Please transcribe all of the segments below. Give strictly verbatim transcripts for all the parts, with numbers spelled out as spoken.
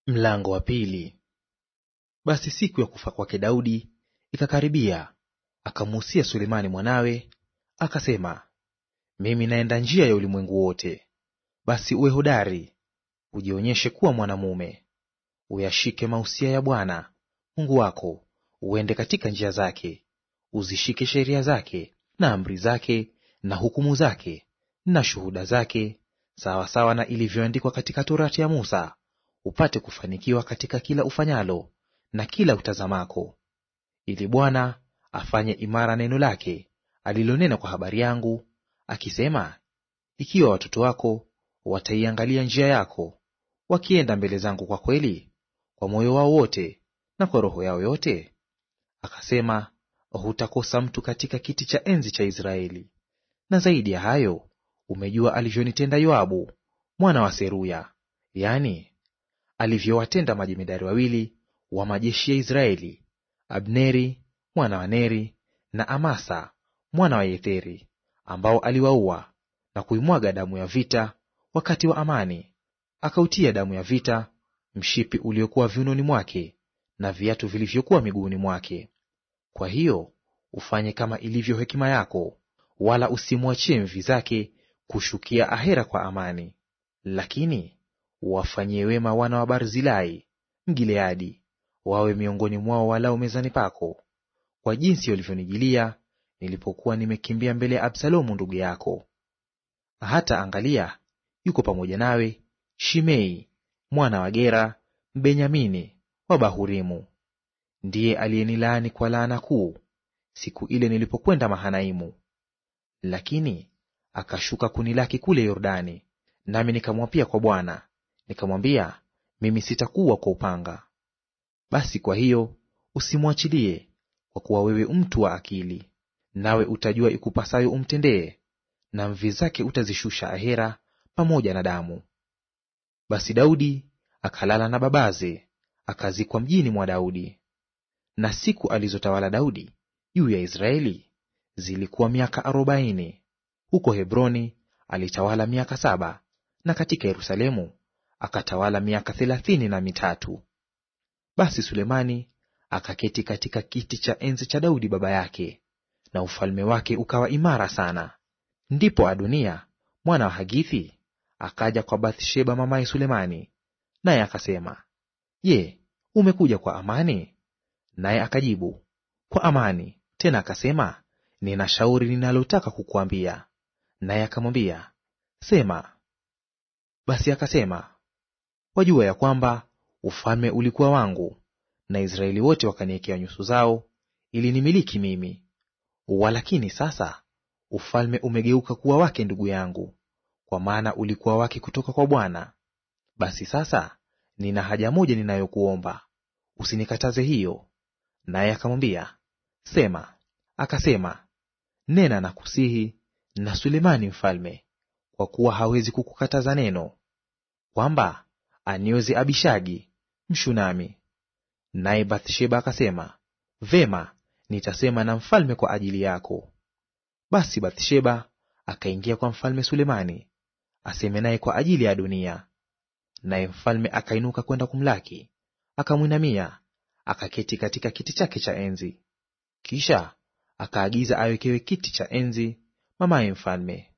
Mlango wa pili. Basi siku ya kufa kwake Daudi ikakaribia, akamuhusia Sulemani mwanawe, akasema, mimi naenda njia ya ulimwengu wote. Basi uwe hodari, ujionyeshe kuwa mwanamume, uyashike mausia ya Bwana Mungu wako, uende katika njia zake, uzishike sheria zake na amri zake na hukumu zake na shuhuda zake, sawasawa na ilivyoandikwa katika Torati ya Musa, upate kufanikiwa katika kila ufanyalo na kila utazamako, ili Bwana afanye imara neno lake alilonena kwa habari yangu, akisema, ikiwa watoto wako wataiangalia njia yako, wakienda mbele zangu kwa kweli, kwa moyo wao wote na kwa roho yao yote, akasema, hutakosa mtu katika kiti cha enzi cha Israeli. Na zaidi ya hayo, umejua alivyonitenda Yoabu mwana wa Seruya, yani alivyowatenda majemadari wawili wa majeshi ya Israeli, Abneri mwana wa Neri na Amasa mwana wa Yetheri, ambao aliwaua na kuimwaga damu ya vita wakati wa amani, akautia damu ya vita mshipi uliokuwa viunoni mwake na viatu vilivyokuwa miguuni mwake. Kwa hiyo ufanye kama ilivyo hekima yako, wala usimwachie mvi zake kushukia Ahera kwa amani, lakini uwafanyie wema wana wa Barzilai Mgileadi, wawe miongoni mwao walao mezani pako, kwa jinsi walivyonijilia nilipokuwa nimekimbia mbele ya Absalomu ndugu yako. Hata angalia, yuko pamoja nawe Shimei mwana wa Gera Mbenyamini wa Bahurimu, ndiye aliyenilaani kwa laana kuu siku ile nilipokwenda Mahanaimu. Lakini akashuka kunilaki kule Yordani, nami nikamwapia kwa Bwana, nikamwambia, mimi sitakuwa kwa upanga. Basi kwa hiyo usimwachilie, kwa kuwa wewe mtu wa akili, nawe utajua ikupasayo umtendee, na mvi zake utazishusha Ahera pamoja na damu. Basi Daudi akalala na babaze, akazikwa mjini mwa Daudi. Na siku alizotawala Daudi juu ya Israeli zilikuwa miaka arobaini. Huko Hebroni alitawala miaka saba, na katika Yerusalemu akatawala miaka thelathini na mitatu. Basi Sulemani akaketi katika kiti cha enzi cha Daudi baba yake, na ufalme wake ukawa imara sana. Ndipo Adonia mwana wa Hagithi akaja kwa Bathsheba mamaye Sulemani, naye akasema, Je, umekuja kwa amani? Naye akajibu, kwa amani. Tena akasema, nina shauri ninalotaka kukuambia. Naye akamwambia, sema. Basi akasema, wajua ya kwamba ufalme ulikuwa wangu, na Israeli wote wakaniekea nyuso zao ili nimiliki mimi. Walakini sasa ufalme umegeuka kuwa wake ndugu yangu, kwa maana ulikuwa wake kutoka kwa Bwana. Basi sasa nina haja moja ninayokuomba, usinikataze hiyo. Naye akamwambia, sema. Akasema, nena na kusihi na Sulemani mfalme, kwa kuwa hawezi kukukataza neno, kwamba anioze Abishagi Mshunami. Naye Bathsheba akasema, vema, nitasema na mfalme kwa ajili yako. Basi Bathsheba akaingia kwa mfalme Sulemani aseme naye kwa ajili ya Adonia. Naye mfalme akainuka kwenda kumlaki, akamwinamia, akaketi katika kiti chake cha enzi. Kisha akaagiza awekewe kiti cha enzi mamaye mfalme,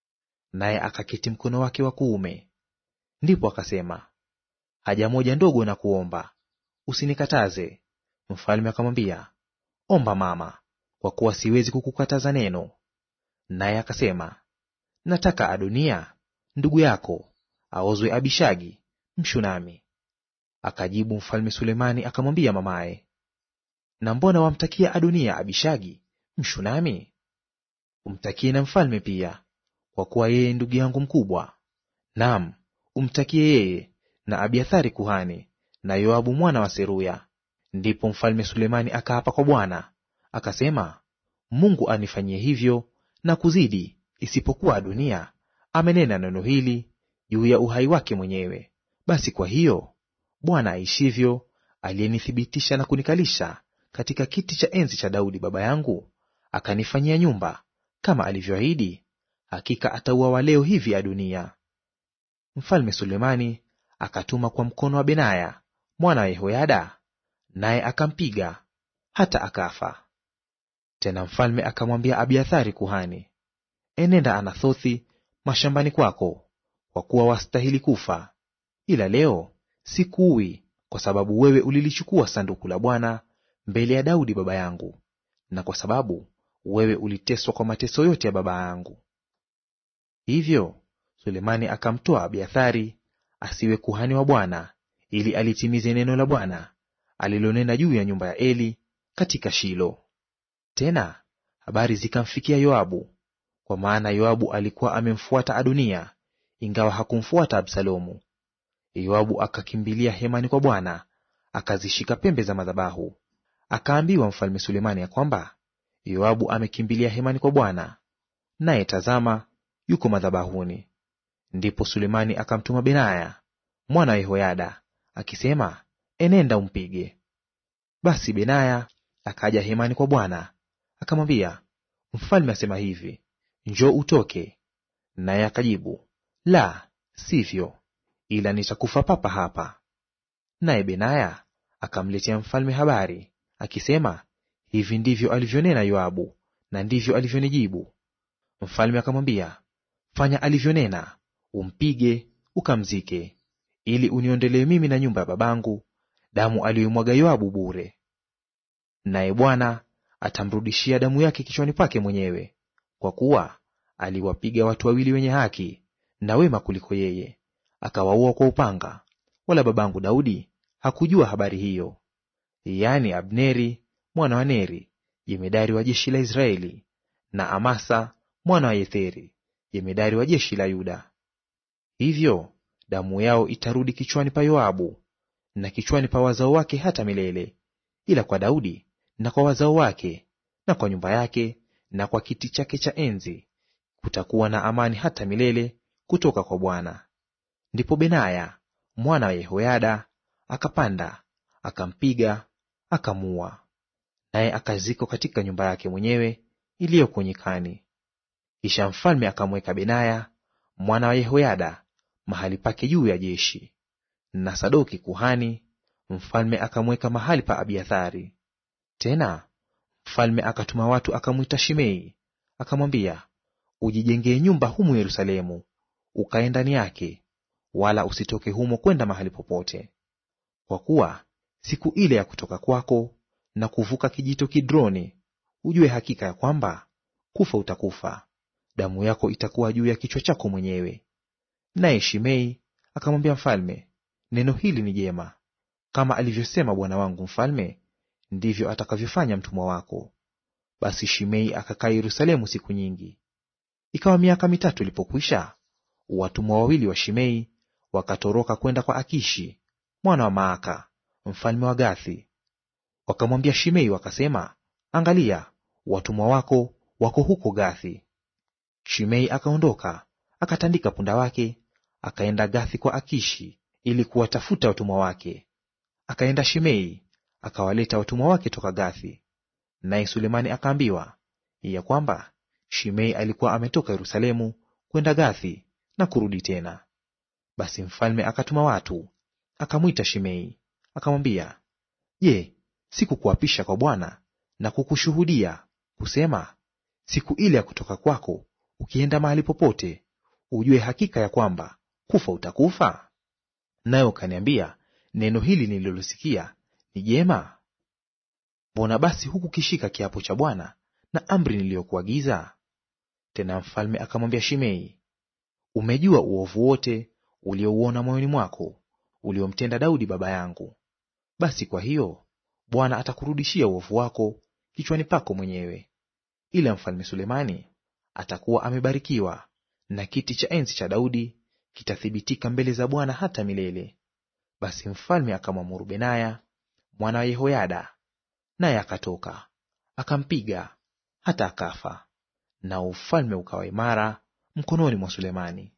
naye akaketi mkono wake wa kuume. Ndipo akasema, haja moja ndogo na kuomba, usinikataze. Mfalme akamwambia, omba mama, kwa kuwa siwezi kukukataza neno. Naye akasema, nataka Adonia ndugu yako aozwe Abishagi Mshunami. Akajibu mfalme Sulemani akamwambia mamaye, na mbona wamtakia Adonia Abishagi Mshunami? Umtakie na mfalme pia, kwa kuwa yeye ndugu yangu mkubwa. Naam, umtakie yeye na Abiathari kuhani na Yoabu mwana wa Seruya. Ndipo mfalme Sulemani akaapa kwa Bwana akasema, Mungu anifanyie hivyo na kuzidi, isipokuwa Adonia amenena neno hili juu ya uhai wake mwenyewe. Basi kwa hiyo Bwana aishivyo, aliyenithibitisha na kunikalisha katika kiti cha enzi cha Daudi baba yangu, akanifanyia nyumba kama alivyoahidi, hakika atauawa leo hivi Adonia. Mfalme Sulemani akatuma kwa mkono wa Benaya mwana wa Yehoyada, naye akampiga hata akafa. Tena mfalme akamwambia Abiathari kuhani, enenda Anathothi mashambani kwako, kwa kuwa wastahili kufa, ila leo sikuui, kwa sababu wewe ulilichukua sanduku la Bwana mbele ya Daudi baba yangu, na kwa sababu wewe uliteswa kwa mateso yote ya baba yangu. Hivyo Sulemani akamtoa Abiathari asiwe kuhani wa Bwana, ili alitimize neno la Bwana alilonena juu ya nyumba ya Eli katika Shilo. Tena habari zikamfikia Yoabu, kwa maana Yoabu alikuwa amemfuata Adonia, ingawa hakumfuata Absalomu. Yoabu akakimbilia hemani kwa Bwana, akazishika pembe za madhabahu. Akaambiwa mfalme Sulemani ya kwamba Yoabu amekimbilia hemani kwa Bwana, naye tazama, yuko madhabahuni. Ndipo Sulemani akamtuma Benaya mwana wa Yehoyada akisema, enenda umpige. Basi Benaya akaja hemani kwa Bwana, akamwambia, mfalme asema hivi, njoo utoke. Naye akajibu, la sivyo, ila nitakufa papa hapa. Naye Benaya akamletea mfalme habari akisema, hivi ndivyo alivyonena Yoabu, na ndivyo alivyonijibu. Mfalme akamwambia, fanya alivyonena, umpige ukamzike, ili uniondolee mimi na nyumba ya babangu damu aliyomwaga Yoabu bure. Naye Bwana atamrudishia damu yake kichwani pake mwenyewe, kwa kuwa aliwapiga watu wawili wenye haki na wema kuliko yeye, akawaua kwa upanga, wala babangu Daudi hakujua habari hiyo. Yaani Abneri mwana wa Neri, jemedari wa jeshi la Israeli, na Amasa mwana wa Yetheri, jemedari wa jeshi la Yuda. Hivyo damu yao itarudi kichwani pa Yoabu na kichwani pa wazao wake hata milele, ila kwa Daudi na kwa wazao wake na kwa nyumba yake na kwa kiti chake cha enzi kutakuwa na amani hata milele kutoka kwa Bwana. Ndipo Benaya mwana wa Yehoyada akapanda, akampiga, akamuua, naye akazikwa katika nyumba yake mwenyewe iliyoko nyikani. Kisha mfalme akamweka Benaya mwana wa Yehoyada mahali pake juu ya jeshi, na Sadoki kuhani mfalme akamweka mahali pa Abiathari. Tena mfalme akatuma watu akamwita Shimei, akamwambia, ujijengee nyumba humu Yerusalemu, ukae ndani yake, wala usitoke humo kwenda mahali popote. Kwa kuwa siku ile ya kutoka kwako na kuvuka kijito Kidroni, ujue hakika ya kwamba kufa utakufa, damu yako itakuwa juu ya kichwa chako mwenyewe. Naye Shimei akamwambia mfalme, neno hili ni jema. Kama alivyosema bwana wangu mfalme, ndivyo atakavyofanya mtumwa wako. Basi Shimei akakaa Yerusalemu siku nyingi. Ikawa miaka mitatu ilipokwisha, watumwa wawili wa Shimei wakatoroka kwenda kwa Akishi mwana wa Maaka mfalme wa Gathi. Wakamwambia Shimei wakasema, angalia, watumwa wako wako huko Gathi. Shimei akaondoka, akatandika punda wake, akaenda Gathi kwa Akishi ili kuwatafuta watumwa wake. Akaenda Shimei akawaleta watumwa wake toka Gathi. Naye Sulemani akaambiwa ya kwamba Shimei alikuwa ametoka Yerusalemu kwenda Gathi na kurudi tena. Basi mfalme akatuma watu, akamwita Shimei, akamwambia, je, sikukuapisha kwa Bwana na kukushuhudia kusema, siku ile ya kutoka kwako ukienda mahali popote, ujue hakika ya kwamba kufa utakufa? Nawe ukaniambia, neno hili nililosikia ni jema. Mbona basi hukukishika kiapo cha Bwana na amri niliyokuagiza? Tena mfalme akamwambia Shimei, umejua uovu wote uliouona moyoni mwako, uliomtenda Daudi baba yangu. Basi kwa hiyo Bwana atakurudishia uovu wako kichwani pako mwenyewe. Ila mfalme Sulemani atakuwa amebarikiwa, na kiti cha enzi cha Daudi kitathibitika mbele za Bwana hata milele. Basi mfalme akamwamuru Benaya mwana wa Yehoyada, naye akatoka akampiga hata akafa, na ufalme ukawa imara mkononi mwa Sulemani.